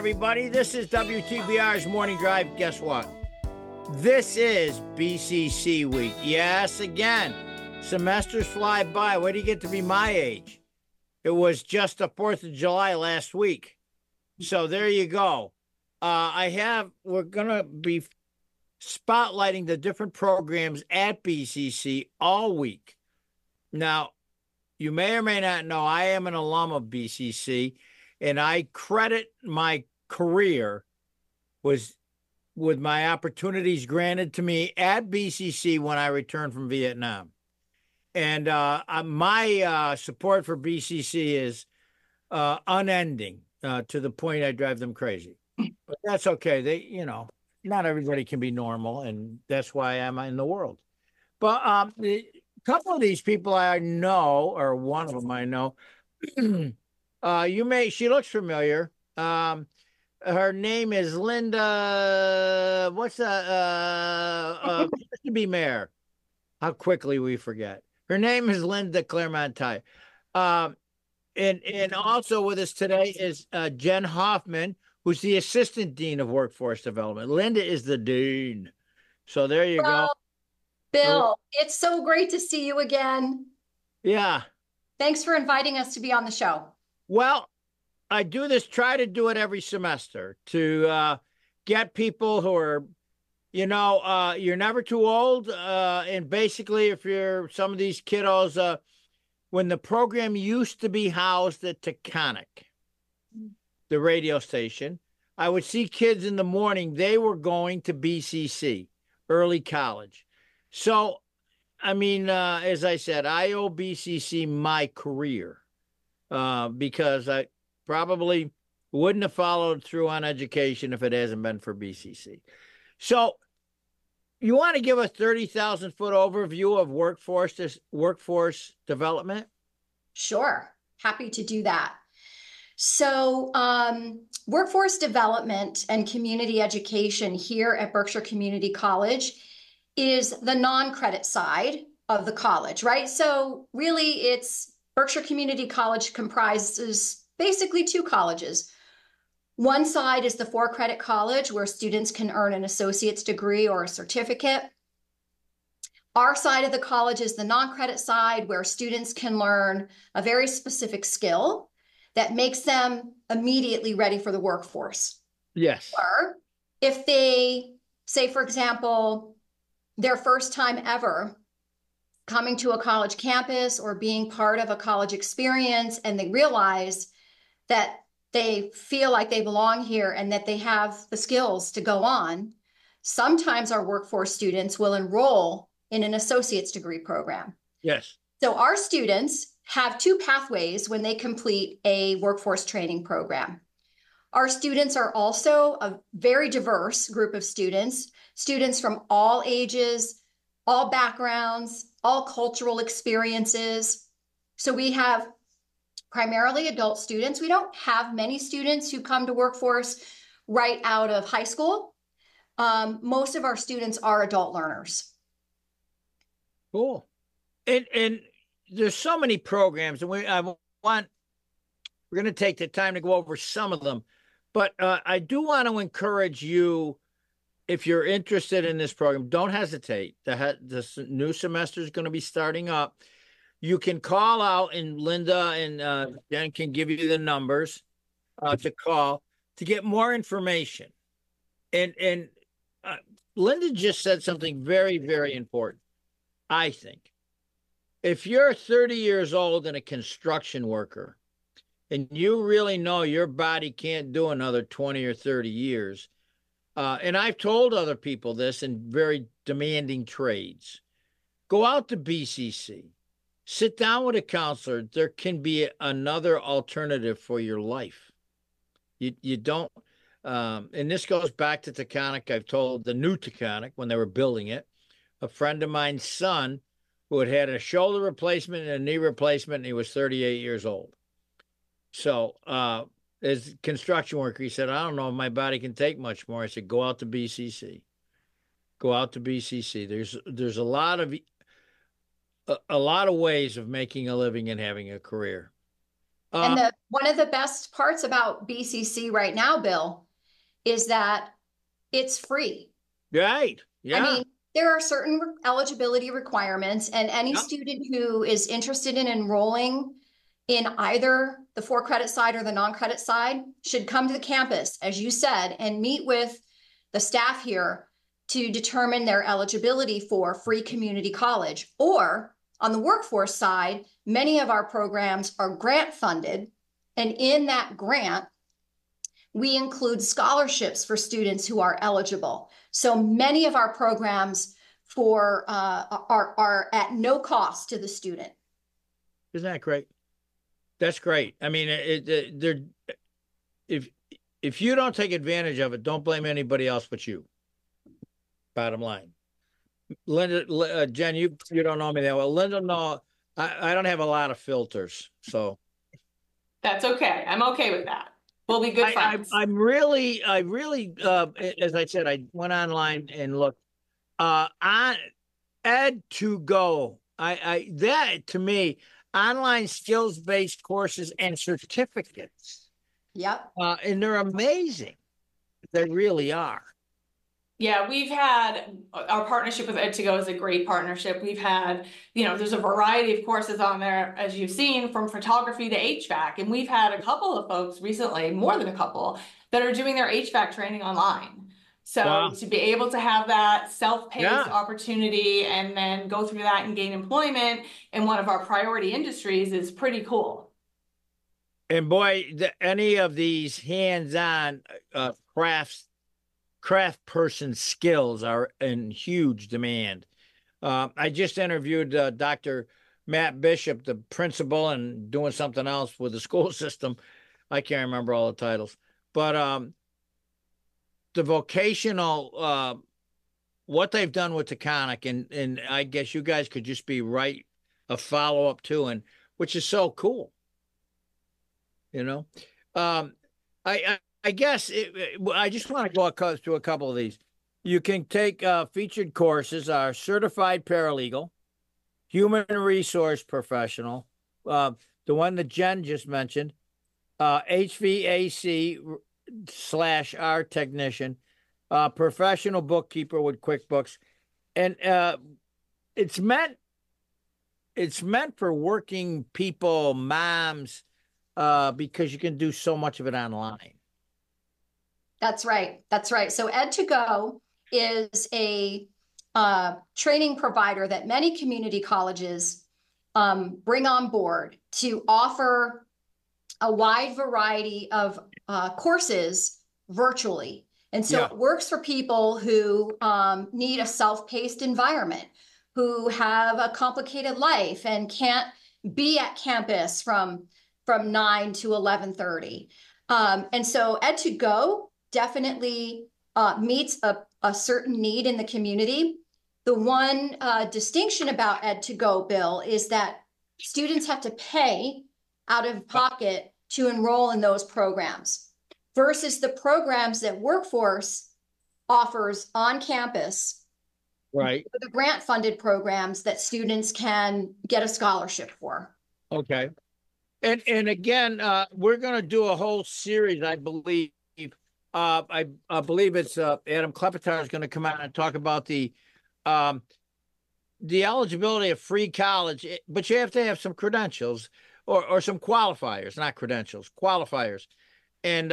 everybody. This is WTBR's Morning Drive. Guess what? This is BCC week. Yes, again, semesters fly by. Wait till you get to be my age. It was just the 4th of July last week. So there you go. We're going to be spotlighting the different programs at BCC all week. Now, you may or may not know, I am an alum of BCC, and I credit my career with my opportunities granted to me at BCC when I returned from Vietnam. And my support for BCC is unending to the point I drive them crazy. But that's okay. Not everybody can be normal, and that's why I'm in the world. But a couple of these people I know, or one of them I know, she looks familiar. Her name is Linda. What's that? Used to be mayor. How quickly we forget. Her name is Linda Clermont-Ty. And also with us today is Jen Hoffman, who's the Assistant Dean of Workforce Development. Linda is the Dean. So there you go. Bill, it's so great to see you again. Yeah. Thanks for inviting us to be on the show. Well, I try to do it every semester to get people who are, you're never too old. And basically, if you're some of these kiddos, when the program used to be housed at Taconic, the radio station, I would see kids in the morning. They were going to BCC, early college. So, as I said, I owe BCC my career because I probably wouldn't have followed through on education if it hasn't been for BCC. So you want to give a 30,000-foot overview of workforce development? Sure. Happy to do that. So workforce development and community education here at Berkshire Community College is the non-credit side of the college, right? So really Berkshire Community College comprises basically two colleges. One side is the for-credit college where students can earn an associate's degree or a certificate. Our side of the college is the non-credit side where students can learn a very specific skill that makes them immediately ready for the workforce. Yes. Or if they, say, for example, their first time ever coming to a college campus or being part of a college experience, and they realize that they feel like they belong here and that they have the skills to go on, sometimes our workforce students will enroll in an associate's degree program. Yes. So our students have two pathways when they complete a workforce training program. Our students are also a very diverse group of students from all ages, all backgrounds, all cultural experiences. So we have primarily adult students. We don't have many students who come to workforce right out of high school. Most of our students are adult learners. Cool. And there's so many programs, and we're going to take the time to go over some of them. But I do want to encourage you, if you're interested in this program, don't hesitate. The new semester is going to be starting up. You can call out, and Linda and Jen can give you the numbers to call to get more information. And Linda just said something very, very important, I think. If you're 30 years old and a construction worker, and you really know your body can't do another 20 or 30 years, and I've told other people this in very demanding trades, go out to BCC, sit down with a counselor. There can be another alternative for your life. You don't, and this goes back to Taconic. I've told the new Taconic when they were building it, a friend of mine's son who had a shoulder replacement and a knee replacement, and he was 38 years old. So as a construction worker, he said, I don't know if my body can take much more. I said, go out to BCC. Go out to BCC. There's a lot of ways of making a living and having a career. And one of the best parts about BCC right now, Bill, is that it's free. Right. Yeah. I mean, there are certain eligibility requirements, and any Yep. student who is interested in enrolling in either the for-credit side or the non-credit side should come to the campus, as you said, and meet with the staff here to determine their eligibility for free community college. Or on the workforce side, many of our programs are grant funded, and in that grant, we include scholarships for students who are eligible. So many of our programs are at no cost to the student. Isn't that great? That's great. I mean, if you don't take advantage of it, don't blame anybody else but you. Bottom line. Linda, Jen, you don't know me that well. Linda, no, I don't have a lot of filters, so that's okay. I'm okay with that. We'll be good friends. I really, as I said, I went online and looked on Ed2Go. That to me, online skills-based courses and certificates. Yep. And they're amazing. They really are. Yeah, we've had our partnership with Ed2Go is a great partnership. We've had, there's a variety of courses on there, as you've seen, from photography to HVAC. And we've had a couple of folks recently, more than a couple, that are doing their HVAC training online. So wow. To be able to have that self-paced opportunity and then go through that and gain employment in one of our priority industries is pretty cool. And boy, any of these hands-on craft person skills are in huge demand. I just interviewed Dr. Matt Bishop, the principal, and doing something else with the school system. I can't remember all the titles, but the vocational, what they've done with Taconic, and I guess you guys could just be a follow-up to, and which is so cool. I guess I just want to go through a couple of these. You can take featured courses, our certified paralegal, human resource professional, the one that Jen just mentioned, HVAC/R technician, professional bookkeeper with QuickBooks, and it's meant for working people, moms, because you can do so much of it online. That's right. That's right. So Ed2Go is a training provider that many community colleges bring on board to offer a wide variety of courses virtually. And so it works for people who need a self-paced environment, who have a complicated life and can't be at campus from 9 to 11:30. And so Ed2Go definitely meets a certain need in the community. The one distinction about Ed2Go, Bill, is that students have to pay out of pocket to enroll in those programs versus the programs that Workforce offers on campus. Right. The grant funded programs that students can get a scholarship for. Okay. And again, we're going to do a whole series, I believe. I believe it's Adam Klepetar is going to come out and talk about the eligibility of free college, but you have to have some credentials or some qualifiers, not credentials, qualifiers. And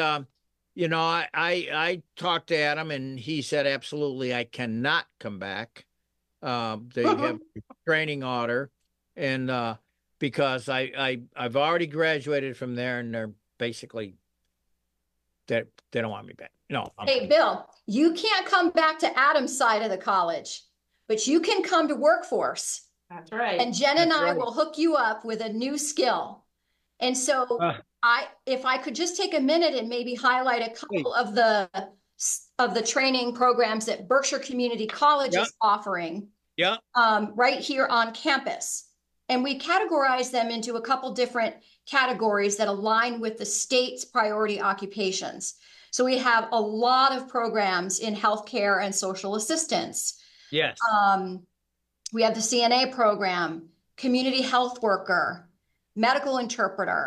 I talked to Adam, and he said absolutely I cannot come back. They have a training order, and because I've already graduated from there, and they're basically they don't want me back. No. Hey, Bill, you can't come back to Adam's side of the college, but you can come to Workforce. That's right. And Jen and I will hook you up with a new skill. And so if I could just take a minute and maybe highlight a couple of the training programs that Berkshire Community College is offering right here on campus. And we categorize them into a couple different categories that align with the state's priority occupations. So we have a lot of programs in healthcare and social assistance. Yes. We have the CNA program, community health worker, medical interpreter,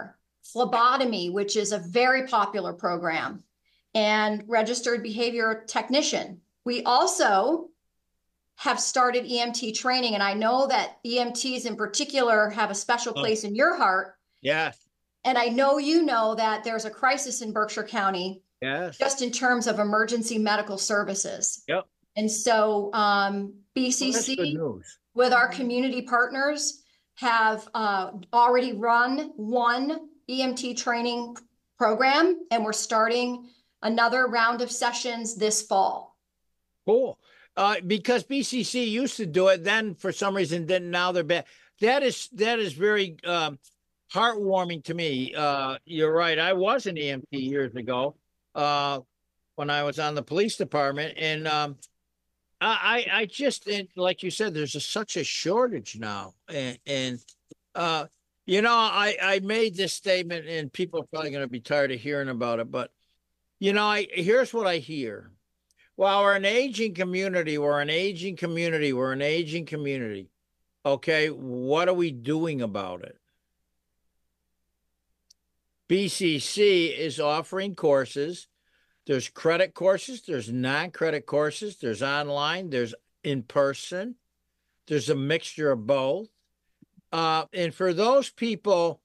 phlebotomy, which is a very popular program, and registered behavior technician. We also have started EMT training, and I know that EMTs in particular have a special place in your heart. Yes. And I know you know that there's a crisis in Berkshire County, Yes. just in terms of emergency medical services. Yep. And so Well, that's good BCC, news. with our community partners, have already run one EMT training program, and we're starting another round of sessions this fall. Cool. Because BCC used to do it, then for some reason didn't. Now they're back. That is very heartwarming to me. You're right. I was an EMT years ago when I was on the police department, and I just, and like you said, there's such a shortage now, and you know, I made this statement, and people are probably going to be tired of hearing about it, but you know, here's what I hear. Well, we're an aging community. We're an aging community. We're an aging community. Okay, what are we doing about it? BCC is offering courses. There's credit courses. There's non-credit courses. There's online. There's in person. There's a mixture of both. And for those people,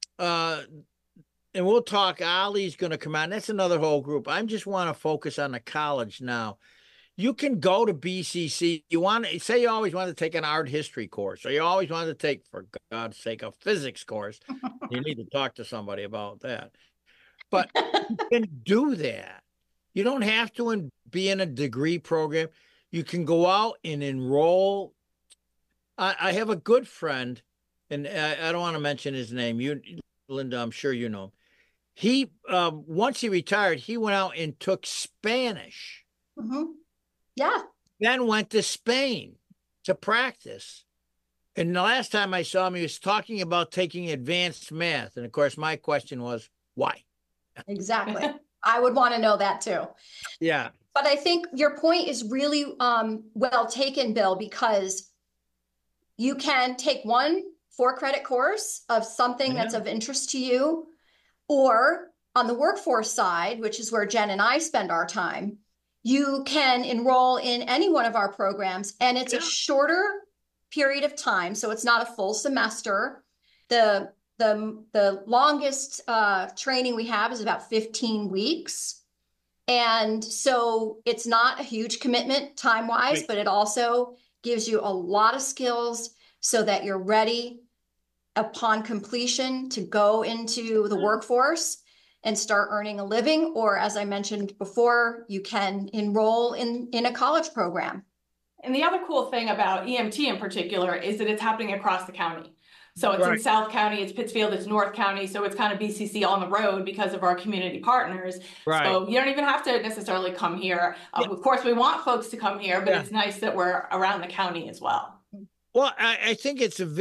and we'll talk, Ali's going to come on. That's another whole group. I just want to focus on the college now. You can go to BCC. You want to say you always want to take an art history course, or you always want to take, for God's sake, a physics course. You need to talk to somebody about that. But you can do that. You don't have to be in a degree program. You can go out and enroll. I have a good friend, and I don't want to mention his name. You, Linda, I'm sure you know him. He once he retired, he went out and took Spanish. Mm-hmm. Yeah. Then went to Spain to practice. And the last time I saw him, he was talking about taking advanced math. And of course, my question was, why? Exactly. I would want to know that too. Yeah. But I think your point is really well taken, Bill, because you can take one 4-credit course of something that's of interest to you, or on the workforce side, which is where Jen and I spend our time, you can enroll in any one of our programs, and it's a shorter period of time. So it's not a full semester. The longest training we have is about 15 weeks. And so it's not a huge commitment time-wise, Right. but it also gives you a lot of skills so that you're ready upon completion to go into the workforce and start earning a living. Or, as I mentioned before, you can enroll in a college program. And the other cool thing about EMT in particular is that it's happening across the county. So it's in Right. South County, it's Pittsfield, it's North County. So it's kind of BCC on the road because of our community partners. Right. So you don't even have to necessarily come here. Of course, we want folks to come here, but it's nice that we're around the county as well. Well, I think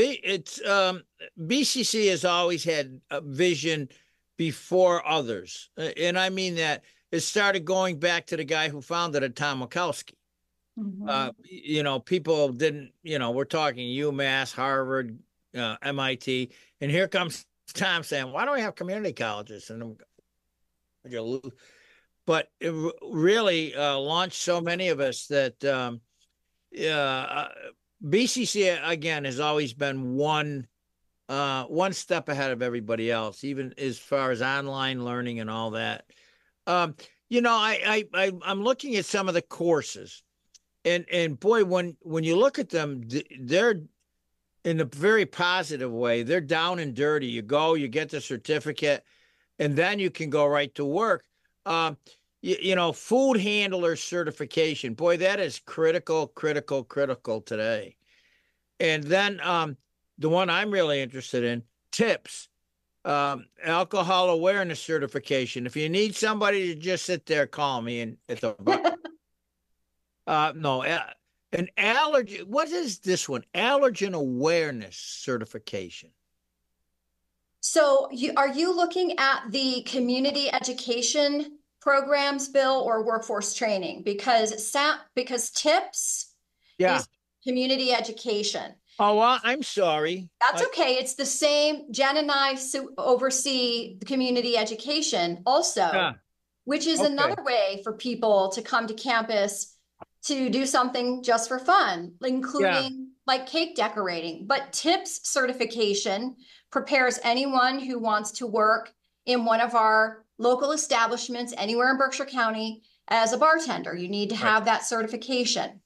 BCC has always had a vision before others. And I mean that it started going back to the guy who founded it, Tom Mikowski. Mm-hmm. You know, people didn't, you know, we're talking UMass, Harvard, MIT, and here comes Tom saying, why don't we have community colleges? And but it really launched so many of us that BCC again has always been one step ahead of everybody else, even as far as online learning and all that. You know, I'm looking at some of the courses, and boy, when you look at them, they're in a very positive way. They're down and dirty. You go, you get the certificate, and then you can go right to work. You know, food handler certification. Boy, that is critical today. And then the one I'm really interested in, TIPS, alcohol awareness certification. If you need somebody to just sit there, call me. And it's a an allergy. What is this one? Allergen awareness certification. So are you looking at the community education programs, Bill, or workforce training? Because TIPS is community education. Oh, well, I'm sorry. That's okay. It's the same. Jen and I oversee the community education also, Yeah, which is okay. another way for people to come to campus to do something just for fun, including like cake decorating. But TIPS certification prepares anyone who wants to work in one of our local establishments anywhere in Berkshire County as a bartender. You need to have that certification.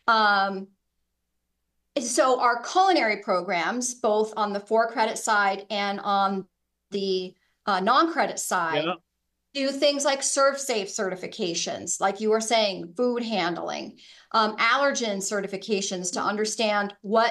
So our culinary programs, both on the for-credit side and on the non-credit side, Yeah. do things like ServSafe certifications, like you were saying, food handling, allergen certifications to understand what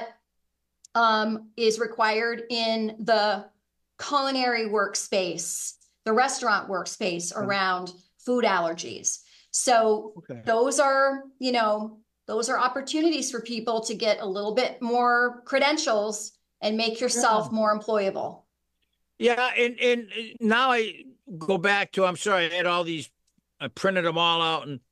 is required in the culinary workspace, the restaurant workspace around food allergies. So Okay. those are, those are opportunities for people to get a little bit more credentials and make yourself more employable. Yeah, and now I go back to, I'm sorry, I had all these, I printed them all out, and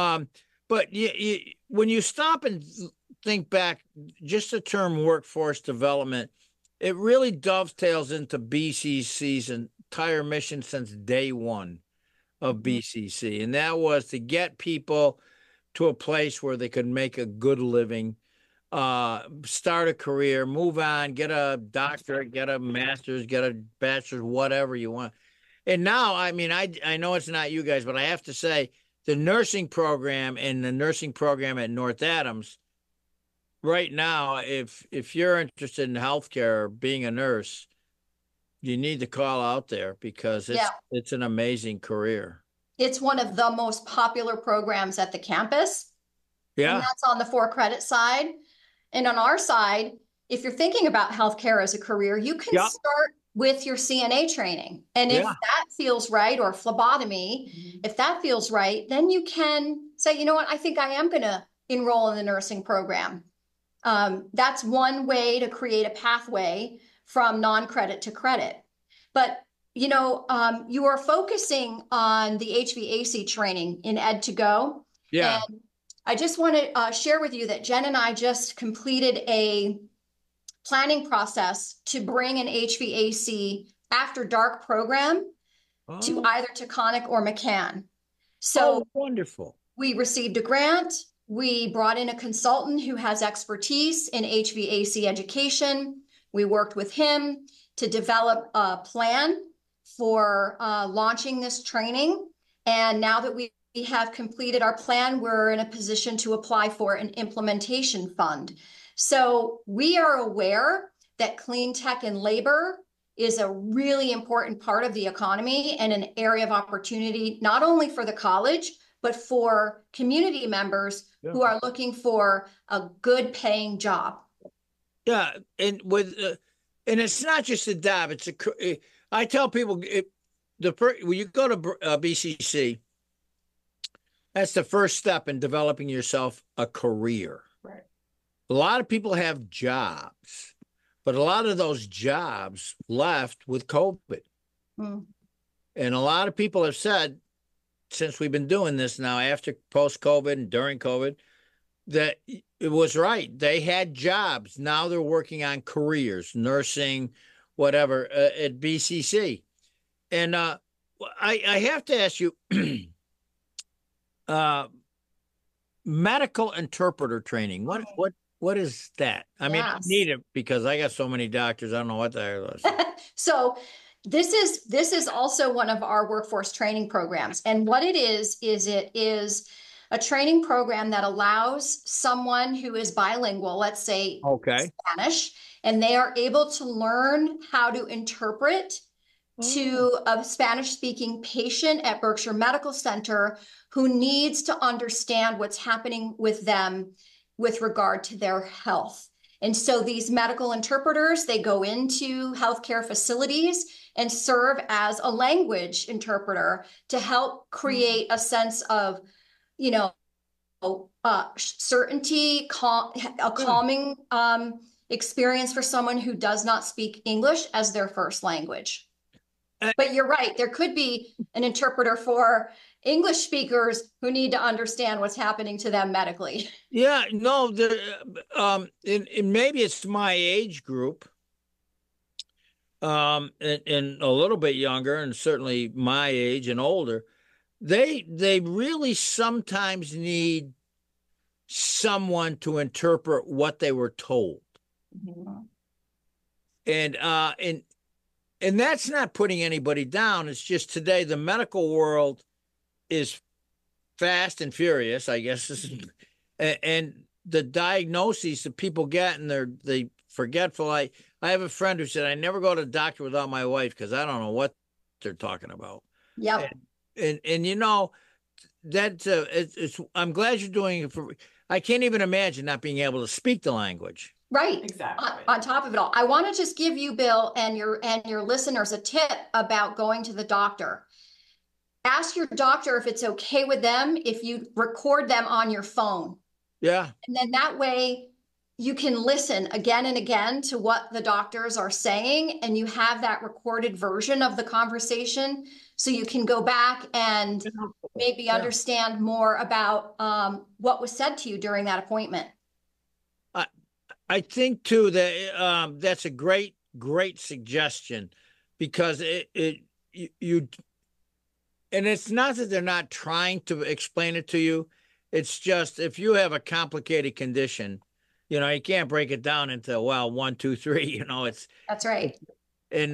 but when you stop and think back, just the term workforce development, it really dovetails into BCC's entire mission since day one of BCC, and that was to get people to a place where they could make a good living, start a career, move on, get a doctorate, get a master's, get a bachelor's, whatever you want. And now, I mean, I know it's not you guys, but I have to say the nursing program and the nursing program at North Adams right now, if you're interested in healthcare or being a nurse, you need to call out there because it's an amazing career. It's one of the most popular programs at the campus. Yeah. And that's on the for-credit side. And on our side, if you're thinking about healthcare as a career, you can start with your CNA training. And if that feels right, or phlebotomy, if that feels right, then you can say, you know what, I think I am going to enroll in the nursing program. That's one way to create a pathway from non-credit to credit. But you are focusing on the HVAC training in Ed2Go. Yeah. And I just want to share with you that Jen and I just completed a planning process to bring an HVAC after dark program to either Taconic or McCann. So wonderful. We received a grant. We brought in a consultant who has expertise in HVAC education. We worked with him to develop a plan for launching this training. And now that we have completed our plan, we're in a position to apply for an implementation fund. So we are aware that clean tech and labor is a really important part of the economy and an area of opportunity, not only for the college, but for community members who are looking for a good paying job. Yeah. And and it's not just a job. I tell people when you go to BCC, that's the first step in developing yourself a career. Right. A lot of people have jobs, but a lot of those jobs left with COVID. And a lot of people have said, since we've been doing this now, after post-COVID and during COVID, that it was right. They had jobs. Now they're working on careers, nursing, whatever, at BCC. And I have to ask you, medical interpreter training. What is that? I mean, I need it because I got so many doctors. I don't know what the hell it is. So this is also one of our workforce training programs. And what it is it is a training program that allows someone who is bilingual, let's say Spanish, and they are able to learn how to interpret to a Spanish-speaking patient at Berkshire Medical Center who needs to understand what's happening with them with regard to their health. And so these medical interpreters, they go into healthcare facilities and serve as a language interpreter to help create a sense of, certainty, a calming experience for someone who does not speak English as their first language. But you're right, there could be an interpreter for English speakers who need to understand what's happening to them medically. Yeah, no, and maybe it's my age group, and a little bit younger, and certainly my age and older. They really sometimes need someone to interpret what they were told. And that's not putting anybody down. It's just today the medical world is fast and furious, I guess. And the diagnoses that people get, and they forgetful. I have a friend who said, I never go to the doctor without my wife because I don't know what they're talking about. Yep. And you know, that's I'm glad you're doing it for. I can't even imagine not being able to speak the language. Right. Exactly. On top of it all, I want to just give you, Bill, and your listeners a tip about going to the doctor. Ask your doctor if it's okay with them if you record them on your phone. Yeah. And then that way you can listen again and again to what the doctors are saying, and you have that recorded version of the conversation, so you can go back and maybe understand more about what was said to you during that appointment. I think too that that's a great suggestion, because you and it's not that they're not trying to explain it to you. It's just if you have a complicated condition, you know, you can't break it down into, well, 1, 2, 3. You know, That's right. And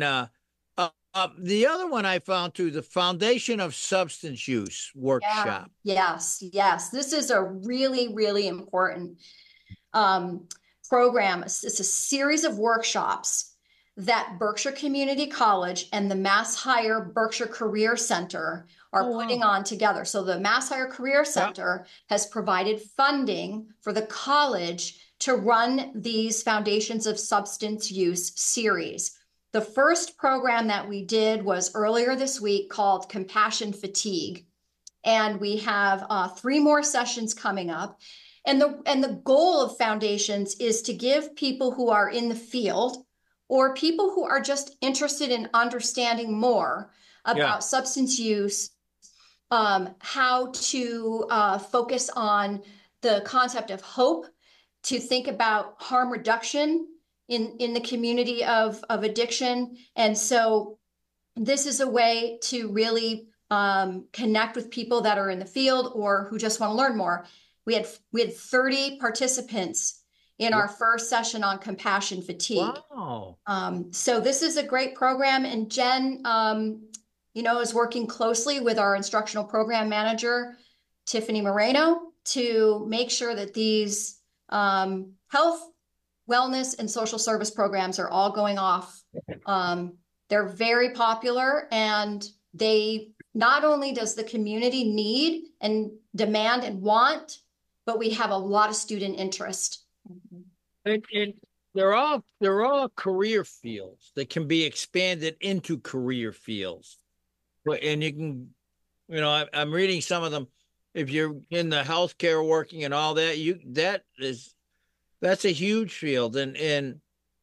the other one I found too, the Foundation of Substance Use workshop. Yeah. Yes. This is a really, really important program. It's a series of workshops that Berkshire Community College and the MassHire Berkshire Career Center are putting on together. So the MassHire Career Center has provided funding for the college to run these Foundations of Substance Use series. The first program that we did was earlier this week called Compassion Fatigue. And we have 3 more sessions coming up. And the goal of Foundations is to give people who are in the field or people who are just interested in understanding more about substance use, how to focus on the concept of hope, to think about harm reduction in the community of addiction. And so this is a way to really connect with people that are in the field or who just want to learn more. We had 30 participants in our first session on compassion fatigue. Wow. So this is a great program, and Jen, is working closely with our instructional program manager, Tiffany Moreno, to make sure that these health, wellness, and social service programs are all going off. They're very popular, and they not only does the community need and demand and want, but we have a lot of student interest. And they're all career fields that can be expanded into career fields. And you can, I'm reading some of them. If you're in the healthcare working and all that, that's a huge field. And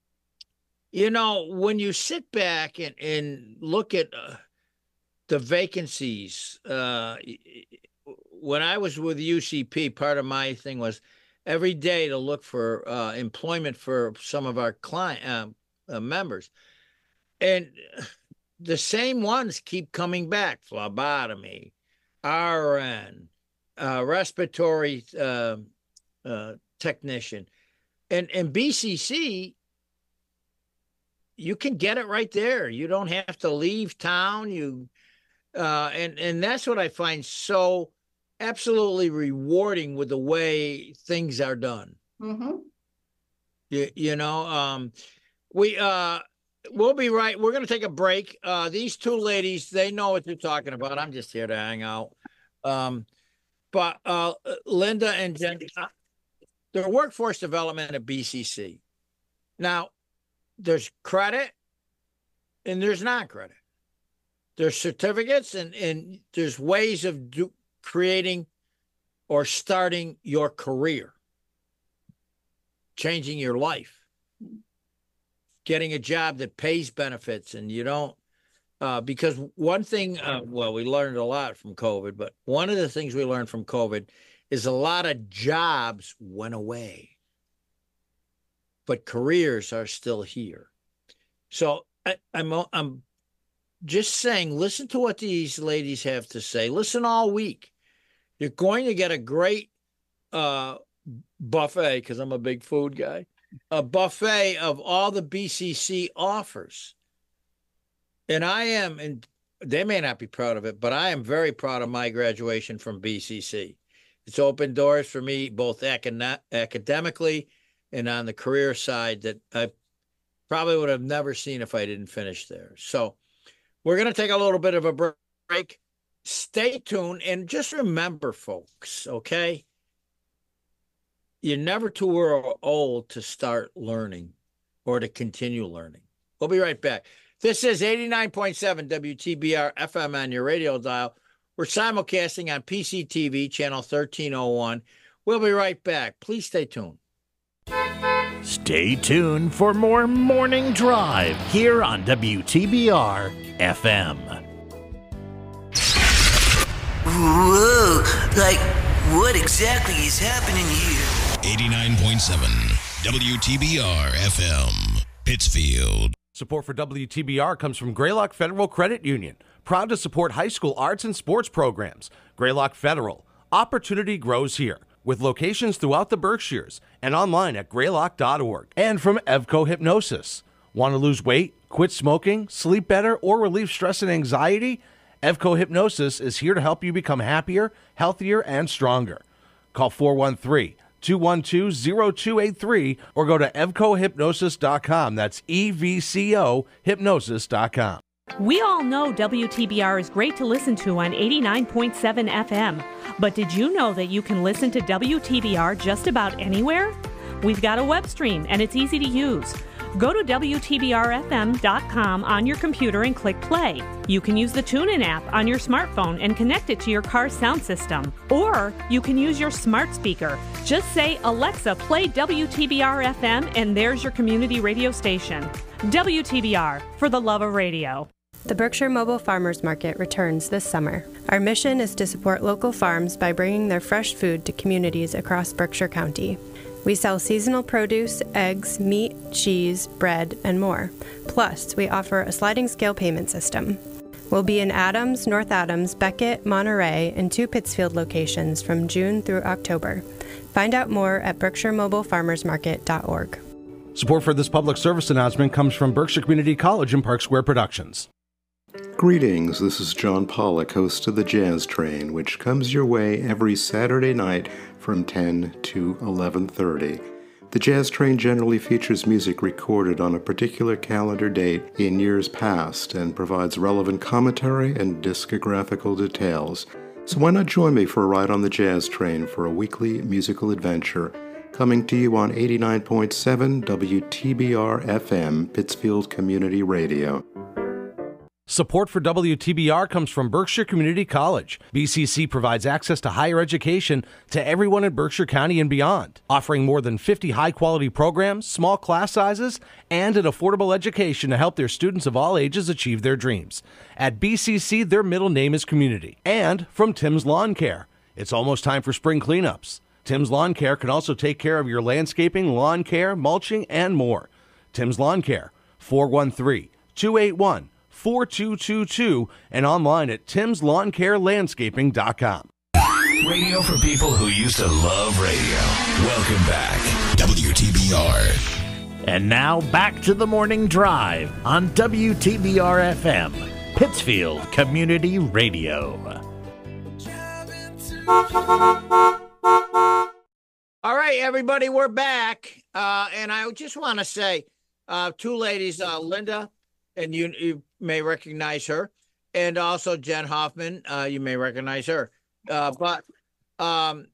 when you sit back and look at the vacancies, when I was with UCP, part of my thing was every day to look for employment for some of our client members. And the same ones keep coming back: phlebotomy, RN, respiratory technician. And BCC, you can get it right there. You don't have to leave town. And that's what I find so absolutely rewarding with the way things are done. Mm-hmm. We'll be right. We're going to take a break. These 2 ladies, they know what they're talking about. I'm just here to hang out. But Linda and Jen, they're workforce development at BCC. Now, there's credit and there's non-credit. There's certificates and there's ways of creating or starting your career, changing your life, getting a job that pays benefits, and you don't Because one thing, well, we learned a lot from COVID, but one of the things we learned from COVID is a lot of jobs went away, but careers are still here. So I'm just saying, listen to what these ladies have to say. Listen all week. You're going to get a great buffet, because I'm a big food guy, a buffet of all the BCC offers. And I am, and they may not be proud of it, but I am very proud of my graduation from BCC. It's opened doors for me, both academically and on the career side, that I probably would have never seen if I didn't finish there. So we're going to take a little bit of a break. Stay tuned, and just remember, folks, okay? You're never too old to start learning or to continue learning. We'll be right back. This is 89.7 WTBR FM on your radio dial. We're simulcasting on PCTV, channel 1301. We'll be right back. Please stay tuned. Stay tuned for more Morning Drive here on WTBR FM. Whoa, like, what exactly is happening here? 89.7 WTBR FM, Pittsfield. Support for WTBR comes from Greylock Federal Credit Union, proud to support high school arts and sports programs. Greylock Federal, opportunity grows here, with locations throughout the Berkshires and online at greylock.org. And from Evco Hypnosis. Want to lose weight, quit smoking, sleep better, or relieve stress and anxiety? Evco Hypnosis is here to help you become happier, healthier, and stronger. Call 413-212-0283 or go to evcohypnosis.com. That's EVCO hypnosis.com. We all know WTBR is great to listen to on 89.7 FM. But did you know that you can listen to WTBR just about anywhere? We've got a web stream, and it's easy to use. Go to WTBRFM.com on your computer and click play. You can use the TuneIn app on your smartphone and connect it to your car's sound system. Or you can use your smart speaker. Just say, Alexa, play WTBR FM, and there's your community radio station. WTBR, for the love of radio. The Berkshire Mobile Farmers Market returns this summer. Our mission is to support local farms by bringing their fresh food to communities across Berkshire County. We sell seasonal produce, eggs, meat, cheese, bread, and more. Plus, we offer a sliding scale payment system. We'll be in Adams, North Adams, Beckett, Monterey, and 2 Pittsfield locations from June through October. Find out more at berkshiremobilefarmersmarket.org. Support for this public service announcement comes from Berkshire Community College and Park Square Productions. Greetings, this is John Pollock, host of the Jazz Train, which comes your way every Saturday night from 10 to 11:30. The Jazz Train generally features music recorded on a particular calendar date in years past and provides relevant commentary and discographical details. So why not join me for a ride on the Jazz Train for a weekly musical adventure, coming to you on 89.7 WTBR FM, Pittsfield Community Radio. Support for WTBR comes from Berkshire Community College. BCC provides access to higher education to everyone in Berkshire County and beyond, offering more than 50 high-quality programs, small class sizes, and an affordable education to help their students of all ages achieve their dreams. At BCC, their middle name is Community. And from Tim's Lawn Care. It's almost time for spring cleanups. Tim's Lawn Care can also take care of your landscaping, lawn care, mulching, and more. Tim's Lawn Care, 413-281-4222 and online at timslawncarelandscaping.com. Radio for people who used to love radio. Welcome back, WTBR. And now back to the Morning Drive on WTBR FM, Pittsfield Community Radio. All right, everybody, we're back. And I just want to say, 2 ladies, Linda, and you may recognize her, and also Jen Hoffman, you may recognize her. But we're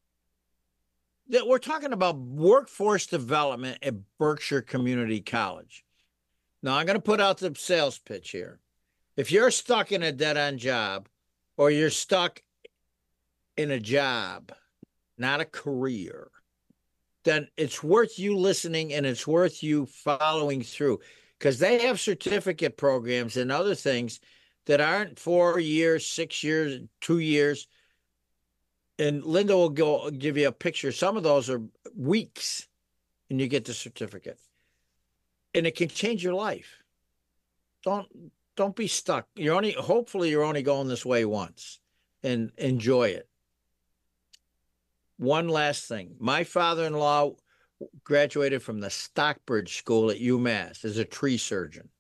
talking about workforce development at Berkshire Community College. Now, I'm going to put out the sales pitch here. If you're stuck in a dead-end job, or you're stuck in a job, not a career, then it's worth you listening and it's worth you following through. because they have certificate programs and other things that aren't 4 years, 6 years, 2 years. And Linda will give you a picture. Some of those are weeks and you get the certificate. And it can change your life. Don't be stuck. Hopefully you're only going this way once, and enjoy it. One last thing. My father-in-law graduated from the Stockbridge School at UMass as a tree surgeon.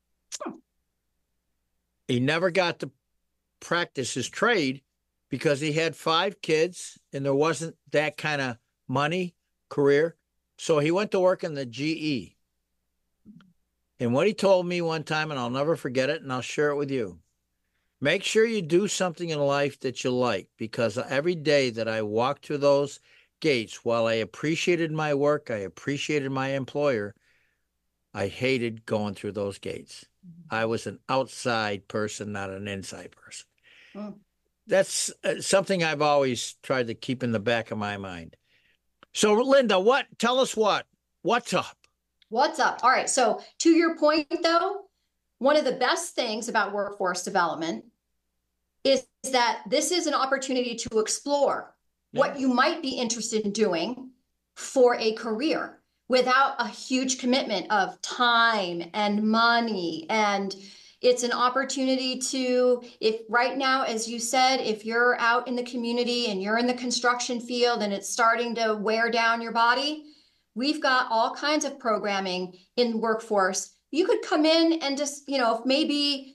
He never got to practice his trade because he had 5 kids and there wasn't that kind of money career. So he went to work in the GE. And what he told me one time, and I'll never forget it, and I'll share it with you. Make sure you do something in life that you like, because every day that I walked through those gates, while I appreciated my work, I appreciated my employer, I hated going through those gates. I was an outside person, not an inside person. Oh. That's something I've always tried to keep in the back of my mind. So, Linda, tell us what's up? What's up? All right. So to your point, though, one of the best things about workforce development is that this is an opportunity to explore what you might be interested in doing for a career without a huge commitment of time and money. And it's an opportunity to, if right now, as you said, if you're out in the community and you're in the construction field and it's starting to wear down your body, we've got all kinds of programming in workforce. You could come in and just, if maybe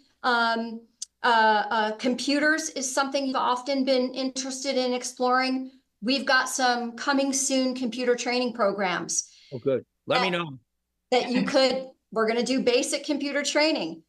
computers is something you've often been interested in exploring. We've got some coming soon computer training programs. Oh, good. Let me know. That you could, we're going to do basic computer training.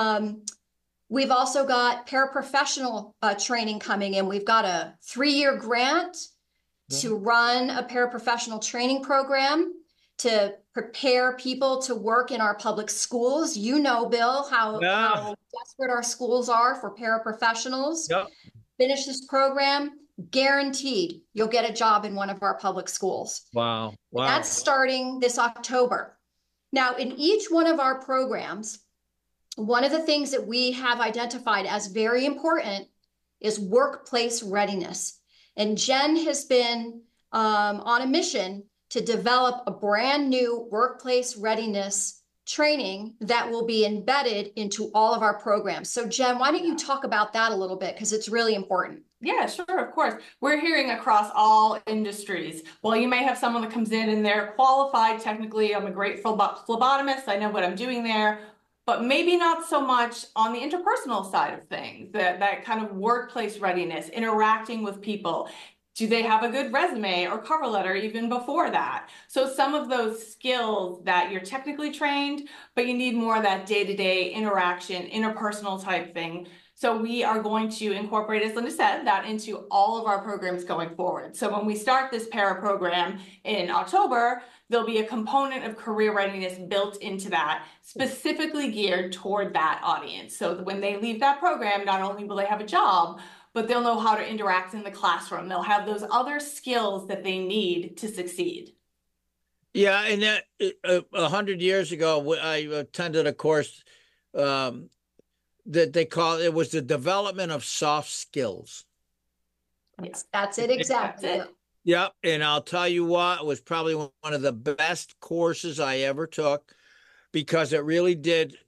We've also got paraprofessional training coming in. We've got a 3-year grant to run a paraprofessional training program to prepare people to work in our public schools. You know, Bill, how desperate our schools are for paraprofessionals. Yep. Finish this program, guaranteed you'll get a job in one of our public schools. Wow. That's starting this October. Now, in each one of our programs, one of the things that we have identified as very important is workplace readiness. And Jen has been on a mission to develop a brand new workplace readiness training that will be embedded into all of our programs. So Jen, why don't you talk about that a little bit? Because it's really important. Yeah, sure, of course. We're hearing across all industries. Well, you may have someone that comes in and they're qualified technically. I'm a great phlebotomist. I know what I'm doing there. But maybe not so much on the interpersonal side of things, that kind of workplace readiness, interacting with people. Do they have a good resume or cover letter even before that? So some of those skills that you're technically trained, but you need more of that day-to-day interaction, interpersonal type thing. So we are going to incorporate, as Linda said, that into all of our programs going forward. So when we start this para program in October, there'll be a component of career readiness built into that, specifically geared toward that audience. So when they leave that program, not only will they have a job, but they'll know how to interact in the classroom. They'll have those other skills that they need to succeed. Yeah, and that 100 years ago, I attended a course that they call it was the development of soft skills. Yes, that's it exactly. That's it. Yep, and I'll tell you what, it was probably one of the best courses I ever took, because it really did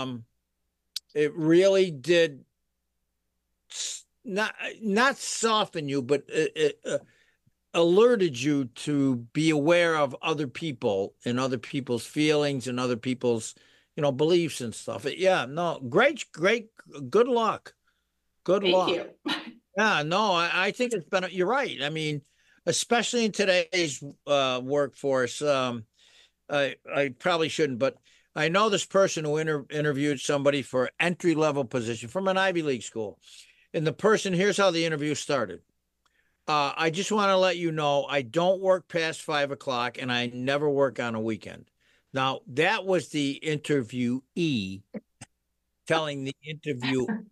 not soften you, but it alerted you to be aware of other people and other people's feelings and other people's beliefs and stuff. Yeah, no, great, good luck. Good luck. Thank you. Yeah, no, I think it's been, you're right. I mean, especially in today's workforce, I probably shouldn't, but I know this person who interviewed somebody for an entry-level position from an Ivy League school. And the person, here's how the interview started. I just want to let you know, I don't work past 5 o'clock and I never work on a weekend. Now, that was the interviewee telling the interviewer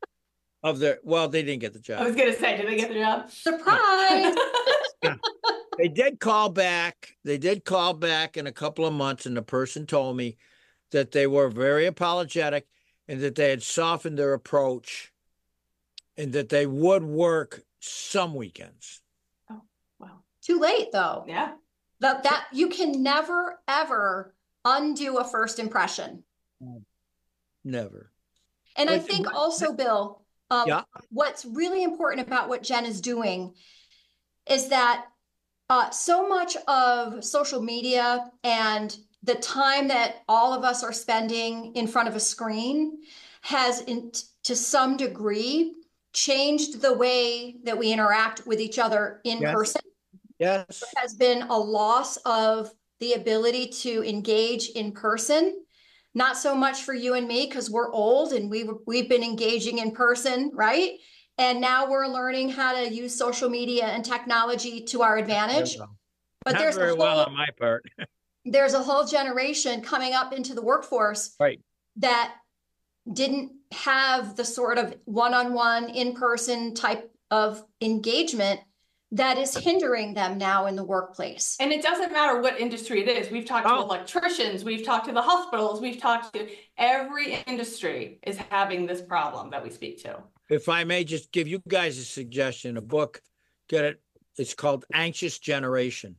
they didn't get the job. I was going to say, did they get the job? Surprise! They did call back. They did call back in a couple of months, and the person told me that they were very apologetic and that they had softened their approach and that they would work some weekends. Oh, wow. Too late though. Yeah. That you can never ever undo a first impression. Never. And I But- think also, Bill, Yeah. what's really important about what Jen is doing is that so much of social media and the time that all of us are spending in front of a screen has, to some degree, changed the way that we interact with each other in Yes. person. Yes. There has been a loss of the ability to engage in person. Not so much for you and me because we're old and we've been engaging in person, right? And now we're learning how to use social media and technology to our advantage. But Not there's very a well whole on my part. there's a whole generation coming up into the workforce Right. that didn't have the sort of one-on-one in-person type of engagement that is hindering them now in the workplace. And it doesn't matter what industry it is. We've talked to electricians, we've talked to the hospitals, we've talked to every industry is having this problem that we speak to. If I may just give you guys a suggestion, a book, get it. It's called Anxious Generation.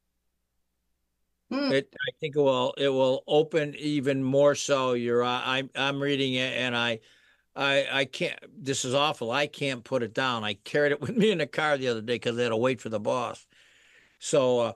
I think it will open even more so your I'm reading it and I can't, this is awful. I can't put it down. I carried it with me in the car the other day because I had to wait for the boss. So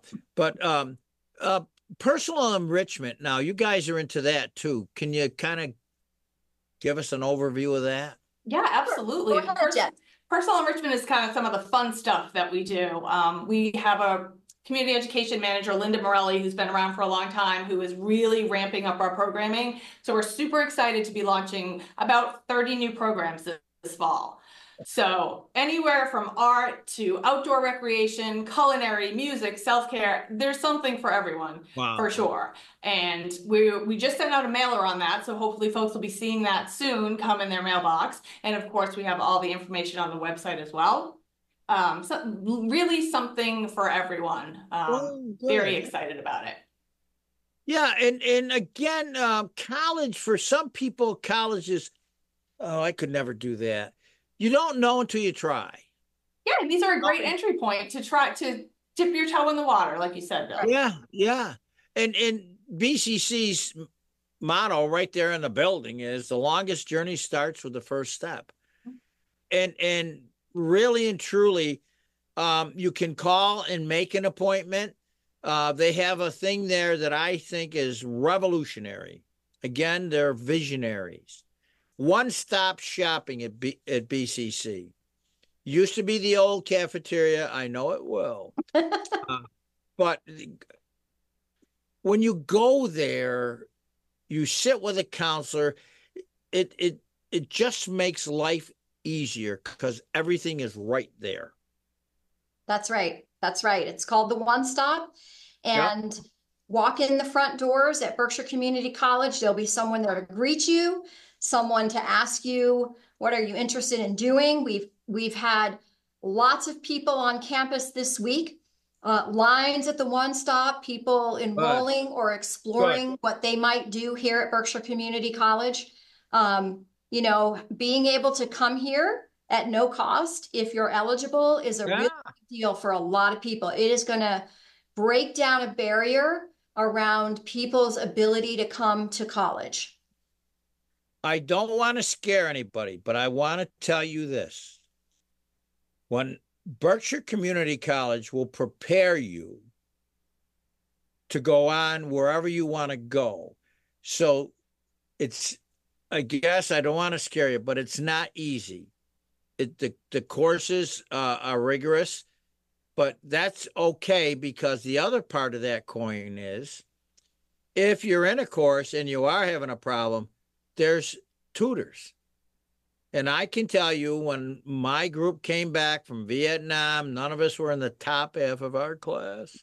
personal enrichment. Now you guys are into that too. Can you kind of give us an overview of that? Yeah, absolutely. Go ahead, Jen. Personal enrichment is kind of some of the fun stuff that we do. We have a community education manager, Linda Morelli, who's been around for a long time, who is really ramping up our programming. So we're super excited to be launching about 30 new programs this fall. So anywhere from art to outdoor recreation, culinary, music, self-care, there's something for everyone. Wow. For sure. And we just sent out a mailer on that. So hopefully folks will be seeing that soon come in their mailbox. And of course, we have all the information on the website as well. So really something for everyone. Very excited about it. Yeah. And again, college, for some people, college is, oh, I could never do that. You don't know until you try. Yeah, and these are a great entry point to try to dip your toe in the water, like you said, Bill. Yeah. And BCC's motto right there in the building is the longest journey starts with the first step. And really and truly, you can call and make an appointment. They have a thing there that I think is revolutionary. Again, they're visionaries. One-stop shopping at BCC. Used to be the old cafeteria. I know it will. But when you go there, you sit with a counselor. It just makes life easier because everything is right there. That's right. That's right. It's called the One Stop. And walk in the front doors at Berkshire Community College. There'll be someone there to greet you, someone to ask you, what are you interested in doing? We've had lots of people on campus this week, lines at the One Stop, people enrolling or exploring what they might do here at Berkshire Community College. You know, being able to come here at no cost, if you're eligible, is a real big deal for a lot of people. It is going to break down a barrier around people's ability to come to college. I don't want to scare anybody, but I want to tell you this. When Berkshire Community College will prepare you to go on wherever you want to go. So it's, I guess I don't want to scare you, but it's not easy. The courses are rigorous, but that's okay because the other part of that coin is if you're in a course and you are having a problem, there's tutors. And I can tell you when my group came back from Vietnam, none of us were in the top half of our class.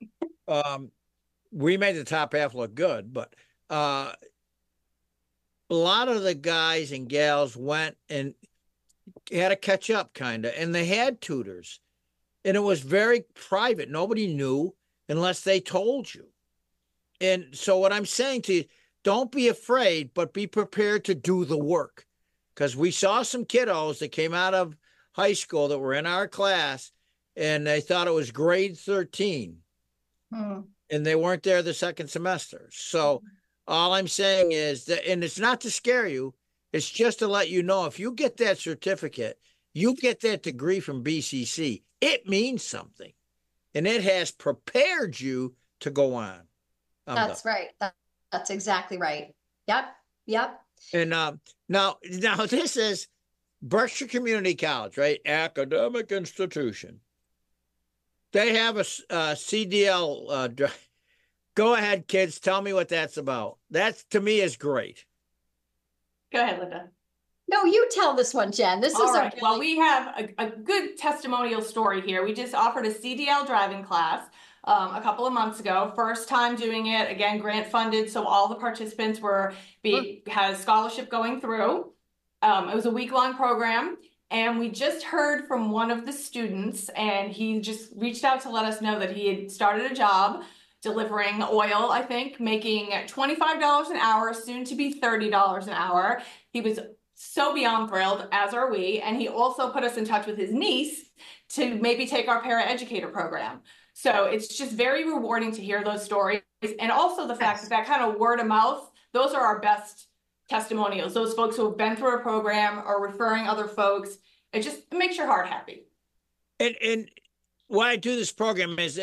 We made the top half look good, but a lot of the guys and gals went and had to catch up kind of, and they had tutors. And it was very private. Nobody knew unless they told you. And so what I'm saying to you, don't be afraid, but be prepared to do the work. Because we saw some kiddos that came out of high school that were in our class, and they thought it was grade 13. And they weren't there the second semester. So all I'm saying is that, and it's not to scare you, it's just to let you know, if you get that certificate, you get that degree from BCC, it means something. And it has prepared you to go on. That's right. That's exactly right. Yep. And now this is Berkshire Community College, right? Academic institution. They have a CDL. Go ahead, kids. Tell me what that's about. That, to me, is great. Go ahead, Linda. No, you tell this one, Jen. This All is right. Well, we have a good testimonial story here. We just offered a CDL driving class a couple of months ago. First time doing it. Again, grant funded, so all the participants had a scholarship going through. It was a week-long program. And we just heard from one of the students, and he just reached out to let us know that he had started a job delivering oil, I think, making $25 an hour, soon to be $30 an hour. He was so beyond thrilled, as are we. And he also put us in touch with his niece to maybe take our paraeducator program. So it's just very rewarding to hear those stories. And also the fact that kind of word of mouth, those are our best testimonials. Those folks who have been through a program or referring other folks, it makes your heart happy. And why I do this program is,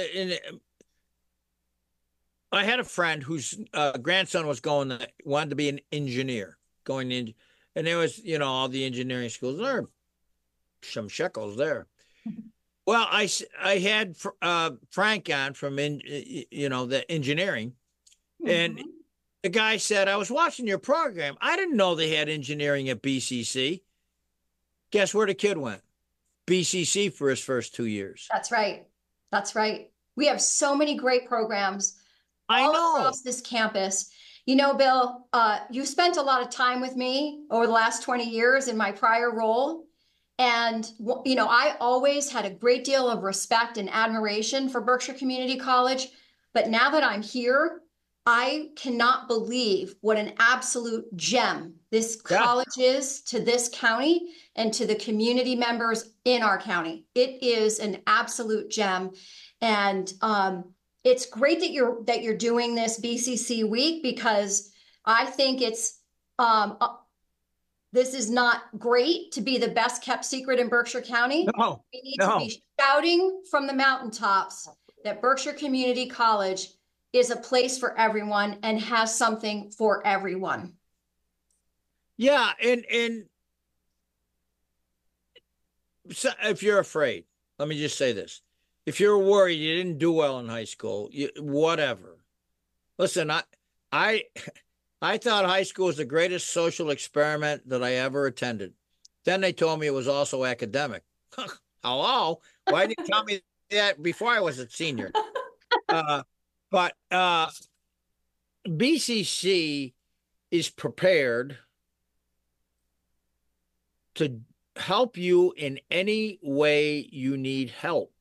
I had a friend whose grandson wanted to be an engineer, going in, and there was, all the engineering schools. There are some shekels there. Well, I had Frank on from the engineering, and the guy said, I was watching your program. I didn't know they had engineering at BCC. Guess where the kid went? BCC for his first 2 years. That's right. We have so many great programs across this campus. Bill, you spent a lot of time with me over the last 20 years in my prior role. And, I always had a great deal of respect and admiration for Berkshire Community College. But now that I'm here, I cannot believe what an absolute gem this college is to this county and to the community members in our county. It is an absolute gem. And it's great that you're doing this BCC week, because I think it's this is not great to be the best kept secret in Berkshire County. No, we need to be shouting from the mountaintops that Berkshire Community College is a place for everyone and has something for everyone. Yeah, and so if you're afraid, let me just say this. If you're worried you didn't do well in high school, whatever. Listen, I thought high school was the greatest social experiment that I ever attended. Then they told me it was also academic. Hello? Why didn't you tell me that before I was a senior? But BCC is prepared to help you in any way you need help.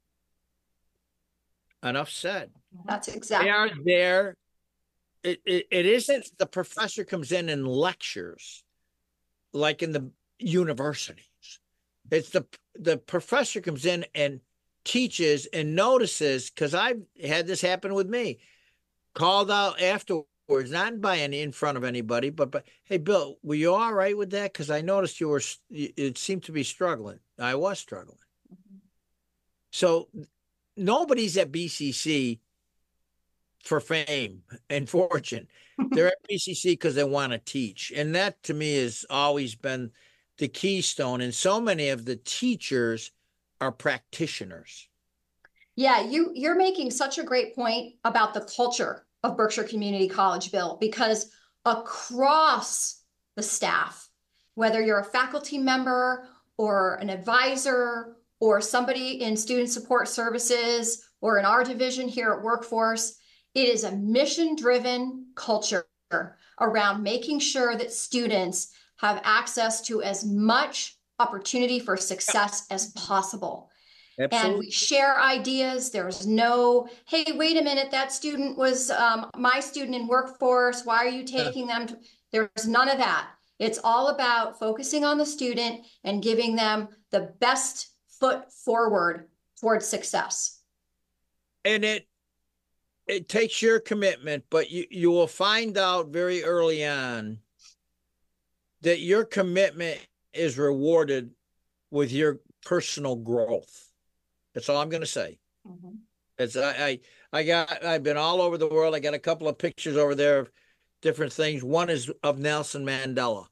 Enough said. That's exactly. They are there. It isn't the professor comes in and lectures like in the universities. It's the professor comes in and teaches and notices, because I've had this happen with me, called out afterwards, not in front of anybody, but hey, Bill, were you all right with that? Because I noticed it seemed to be struggling. I was struggling. So nobody's at BCC for fame and fortune. They're at BCC because they want to teach. And that to me has always been the keystone. And so many of the teachers are practitioners. Yeah, you're making such a great point about the culture of Berkshire Community College, Bill, because across the staff, whether you're a faculty member or an advisor or somebody in student support services or in our division here at Workforce, it is a mission-driven culture around making sure that students have access to as much opportunity for success as possible. And Absolutely. we share ideas. There's no, hey, wait a minute, that student was my student in workforce. Why are you taking them? There's none of that. It's all about focusing on the student and giving them the best foot forward towards success. And it takes your commitment, but you will find out very early on that your commitment is rewarded with your personal growth. That's all I'm going to say. Mm-hmm. It's I've been all over the world. I got a couple of pictures over there of different things. One is of Nelson Mandela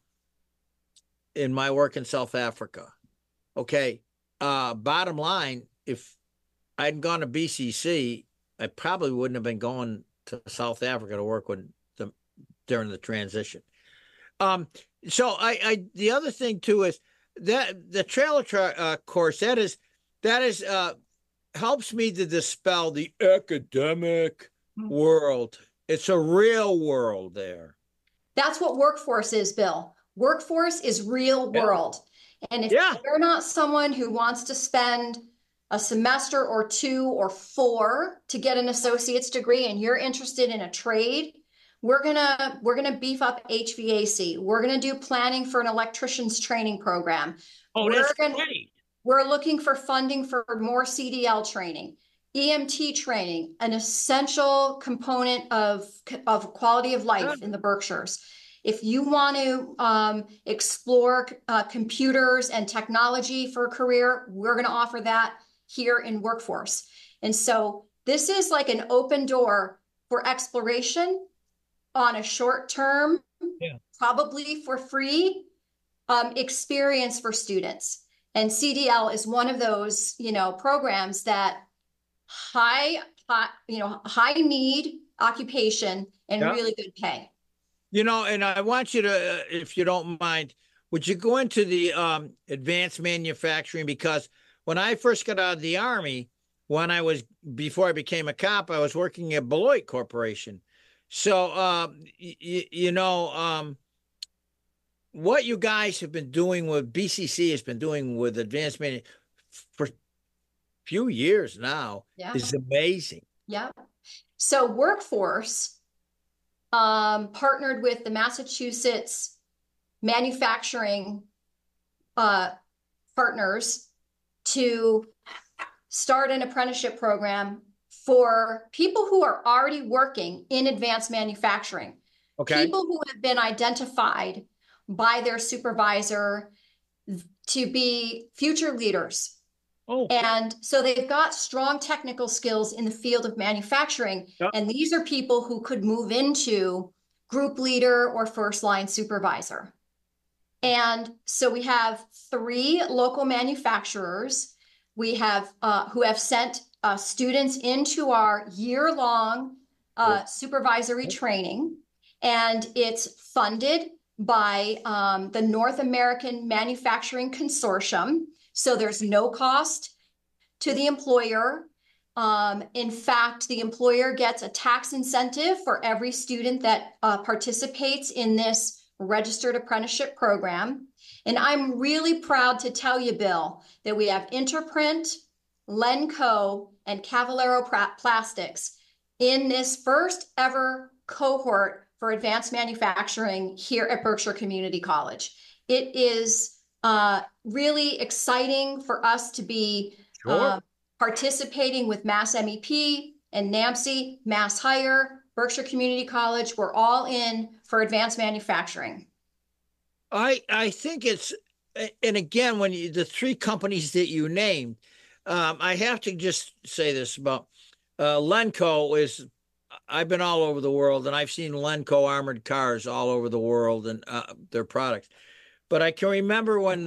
in my work in South Africa. Okay. Bottom line, if I'd gone to BCC, I probably wouldn't have been going to South Africa to work with them during the transition. So the other thing too is that the trailer course that is helps me to dispel the academic world. It's a real world there. That's what workforce is, Bill. Workforce is real world. And if you're not someone who wants to spend a semester or 2 or 4 to get an associate's degree and you're interested in a trade, we're gonna beef up HVAC. We're gonna do planning for an electrician's training program. That's great. We're looking for funding for more CDL training, EMT training, an essential component of quality of life in the Berkshires. If you want to explore computers and technology for a career, we're going to offer that here in Workforce. And so this is like an open door for exploration on a short term, probably for free experience for students. And CDL is one of those, programs that high need occupation and really good pay. And I want you to, if you don't mind, would you go into the advanced manufacturing? Because when I first got out of the Army, before I became a cop, I was working at Beloit Corporation. So, what you guys have been doing with BCC has been doing with advanced manufacturing for a few years now is amazing. Yeah. So Workforce partnered with the Massachusetts manufacturing partners to start an apprenticeship program for people who are already working in advanced manufacturing. Okay. People who have been identified by their supervisor to be future leaders. Oh. And so they've got strong technical skills in the field of manufacturing. Yep. And these are people who could move into group leader or first line supervisor. And so we have 3 local manufacturers we have who have sent students into our year-long supervisory training. And it's funded by the North American Manufacturing Consortium. So there's no cost to the employer. In fact, the employer gets a tax incentive for every student that participates in this registered apprenticeship program. And I'm really proud to tell you, Bill, that we have Interprint, Lenco, and Cavallero Plastics in this first ever cohort for advanced manufacturing here at Berkshire Community College. It is really exciting for us to be participating with Mass MEP and NAMC, Mass Hire, Berkshire Community College. We're all in for advanced manufacturing. I think it's, and again, when the 3 companies that you named, I have to just say this about Lenco is, I've been all over the world and I've seen Lenco armored cars all over the world and their products. But I can remember when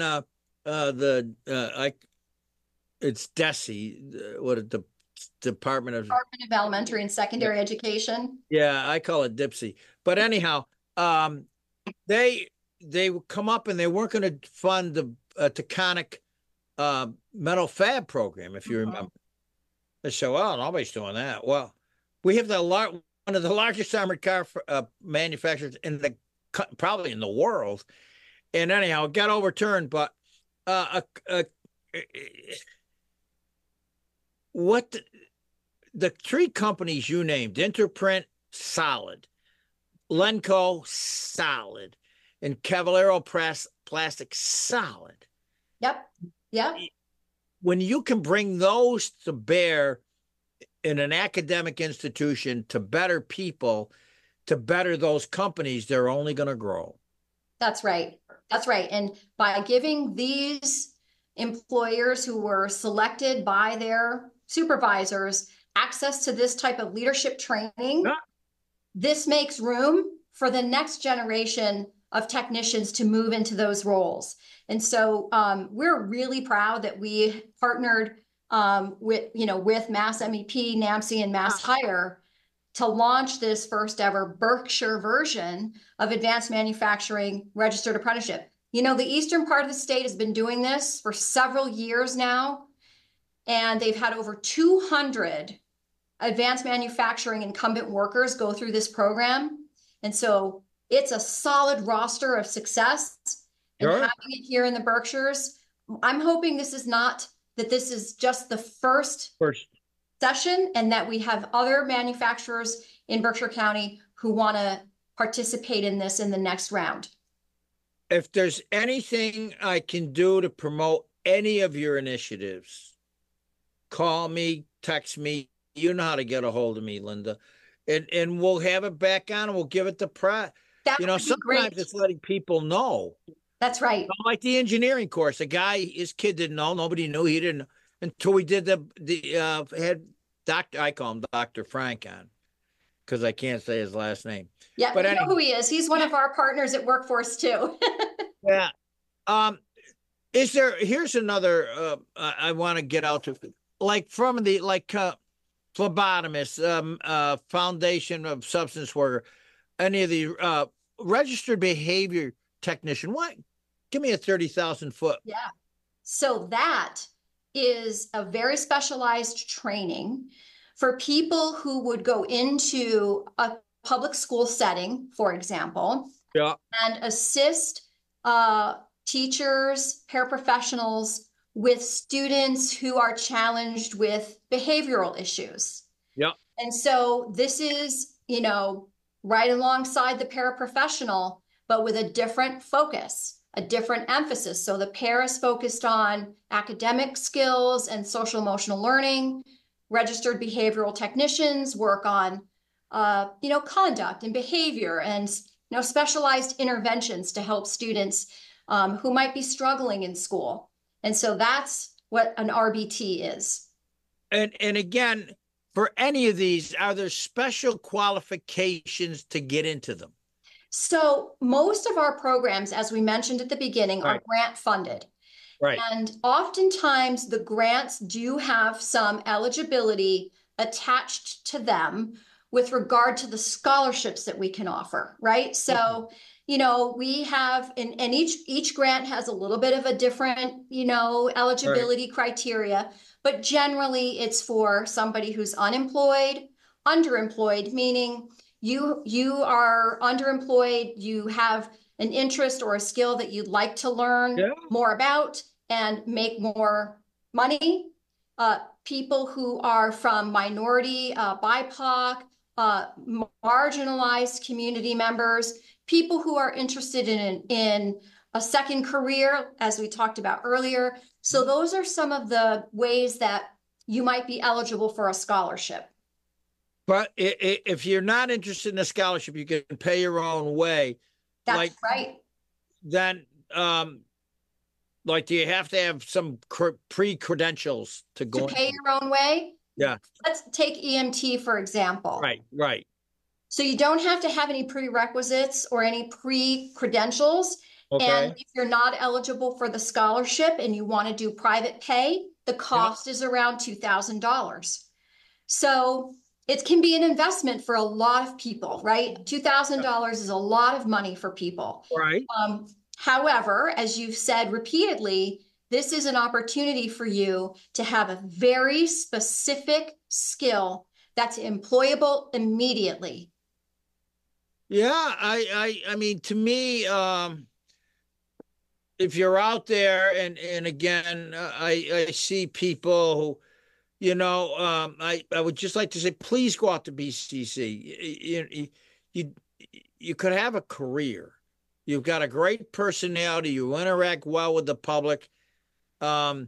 it's DESE, the Department of Elementary and Secondary Education. Yeah, I call it DIPSY. But anyhow, they would come up and they weren't going to fund the Taconic metal fab program, if you remember. They said, well, nobody's doing that. Well, we have one of the largest armored car manufacturers probably in the world. And anyhow, it got overturned. But what the three companies you named, Interprint, solid, Lenco, solid, and Cavallero Plastic, solid. Yep. Yep. When you can bring those to bear in an academic institution to better people, to better those companies, they're only going to grow. That's right. That's right. And by giving these employers who were selected by their supervisors access to this type of leadership training, this makes room for the next generation of technicians to move into those roles. And so we're really proud that we partnered with Mass MEP, NAMC, and Mass Hire to launch this first ever Berkshire version of advanced manufacturing registered apprenticeship. You know, the eastern part of the state has been doing this for several years now, and they've had over 200 advanced manufacturing incumbent workers go through this program. And so it's a solid roster of success. And Sure. having it here in the Berkshires, I'm hoping this is just the first session, and that we have other manufacturers in Berkshire County who want to participate in this in the next round. If there's anything I can do to promote any of your initiatives, call me, text me. You know how to get a hold of me, Linda. And we'll have it back on and we'll give it the press. That You know, would be sometimes great. it's letting people know. That's right. Like the engineering course, his kid didn't know, nobody knew, he didn't, until we did the head doctor, I call him Dr. Frank on, because I can't say his last name. Yeah, But we know anyway. who he is. He's one of our partners at Workforce too. Yeah. Here's another, I want to get out to, like from the, phlebotomist, Foundation of Substance Worker, any of the registered behavior technician, what? Give me a 30,000 foot. Yeah. So that is a very specialized training for people who would go into a public school setting, for example, Yeah. and assist teachers, paraprofessionals with students who are challenged with behavioral issues. Yeah. And so this is, right alongside the paraprofessional, but with a different focus, a different emphasis. So the para is focused on academic skills and social emotional learning. Registered behavioral technicians work on, conduct and behavior and, specialized interventions to help students who might be struggling in school. And so that's what an RBT is. And again, for any of these, are there special qualifications to get into them? So most of our programs, as we mentioned at the beginning, are grant funded. Right. And oftentimes the grants do have some eligibility attached to them with regard to the scholarships that we can offer, right? So, we have, and each grant has a little bit of a different, eligibility criteria, but generally it's for somebody who's unemployed, underemployed, meaning you are underemployed, you have an interest or a skill that you'd like to learn more about and make more money. People who are from minority, BIPOC, marginalized community members, people who are interested in a second career, as we talked about earlier. So those are some of the ways that you might be eligible for a scholarship. But if you're not interested in a scholarship, you can pay your own way. That's right. Then, do you have to have some pre-credentials to go to pay your own way? Yeah. Let's take EMT, for example. Right. So you don't have to have any prerequisites or any pre-credentials. Okay. And if you're not eligible for the scholarship and you want to do private pay, the cost is around $2,000. So it can be an investment for a lot of people, right? $2,000 is a lot of money for people. Right. However, as you've said repeatedly, this is an opportunity for you to have a very specific skill that's employable immediately. Yeah, I mean, to me, if you're out there, and again, I see people I would just like to say, please go out to BCC. You could have a career. You've got a great personality. You interact well with the public. And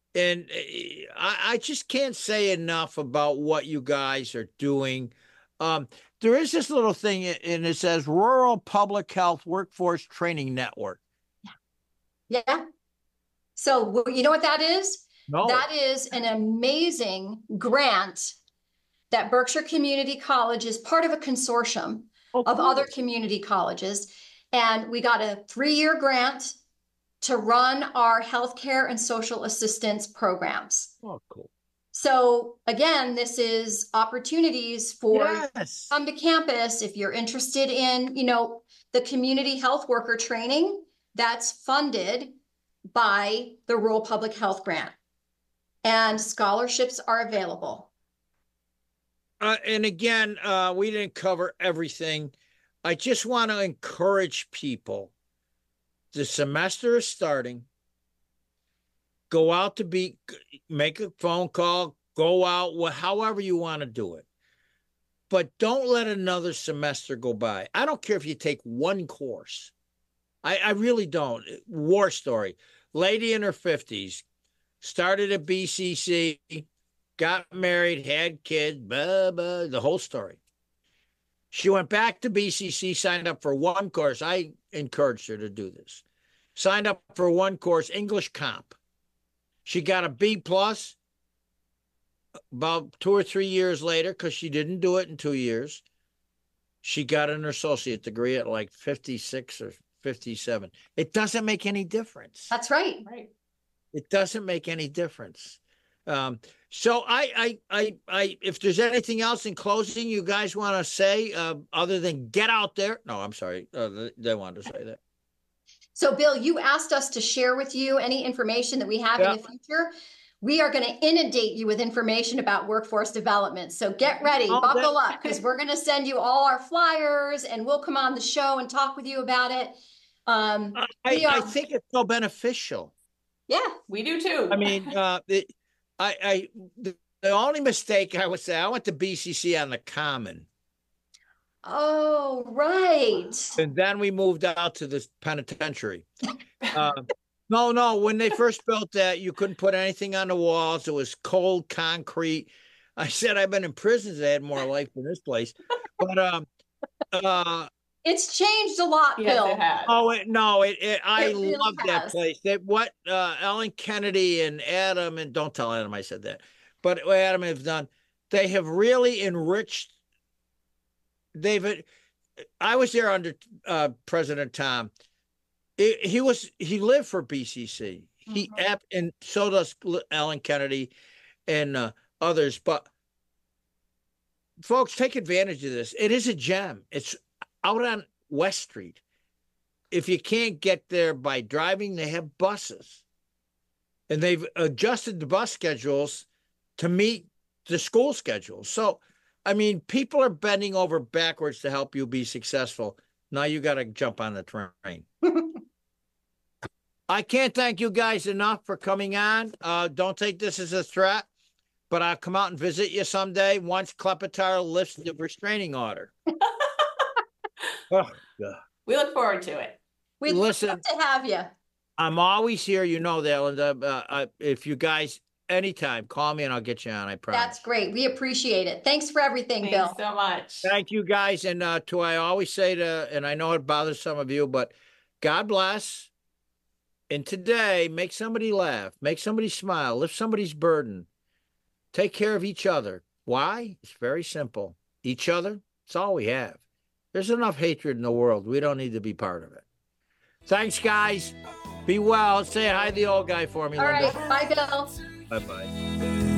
I just can't say enough about what you guys are doing. There is this little thing, and it says Rural Public Health Workforce Training Network. Yeah. So you know what that is? No. That is an amazing grant that Berkshire Community College is part of a consortium of other community colleges. And we got a 3-year grant to run our healthcare and social assistance programs. Oh, cool. So again, this is opportunities for Yes. come to campus if you're interested in, the community health worker training that's funded by the Rural Public Health Grant. And scholarships are available. And again, we didn't cover everything. I just want to encourage people. The semester is starting. Go out make a phone call, go out, however you want to do it. But don't let another semester go by. I don't care if you take one course. I really don't. War story. Lady in her 50s, started at BCC, got married, had kids, the whole story. She went back to BCC, signed up for one course. I encouraged her to do this. Signed up for one course, English Comp. She got a B+ about 2 or 3 years later, because she didn't do it in 2 years. She got an associate degree at like 56 or 57. It doesn't make any difference. That's right. Right. It doesn't make any difference. So I if there's anything else in closing you guys want to say, other than get out there. No, I'm sorry. They wanted to say that. So Bill, you asked us to share with you any information that we have in the future. We are going to inundate you with information about workforce development. So get ready, buckle up, because we're going to send you all our flyers and we'll come on the show and talk with you about it. I think it's so beneficial. Yeah, we do too. I mean, the only mistake I would say, I went to BCC on the Common. Oh, right. And then we moved out to the penitentiary. No, when they first built that, you couldn't put anything on the walls. It was cold concrete. I said, I've been in prisons that had more life than this place. But it's changed a lot, Bill. It has. I really love that has. place. What Ellen Kennedy and Adam, and don't tell Adam I said that, but what Adam have done, they have really enriched. I was there under President Tom. He lived for BCC. And so does Ellen Kennedy and others. But folks, take advantage of this. It is a gem. It's out on West Street. If you can't get there by driving, they have buses. And they've adjusted the bus schedules to meet the school schedules. So, I mean, people are bending over backwards to help you be successful. Now you got to jump on the train. I can't thank you guys enough for coming on. Don't take this as a threat, but I'll come out and visit you someday once Klepetar lifts the restraining order. Oh, God. We look forward to it. We'd love to have you. I'm always here. You know that, Linda. If you guys, anytime, call me and I'll get you on. I promise. That's great. We appreciate it. Thanks for everything, Thanks Bill. so much. Thank you, guys. And I always say and I know it bothers some of you, but God bless. And today, make somebody laugh, make somebody smile, lift somebody's burden. Take care of each other. Why? It's very simple. Each other, it's all we have. There's enough hatred in the world. We don't need to be part of it. Thanks, guys. Be well. Say hi to the old guy for me, All Linda. right. Bye, Bill. Bye-bye.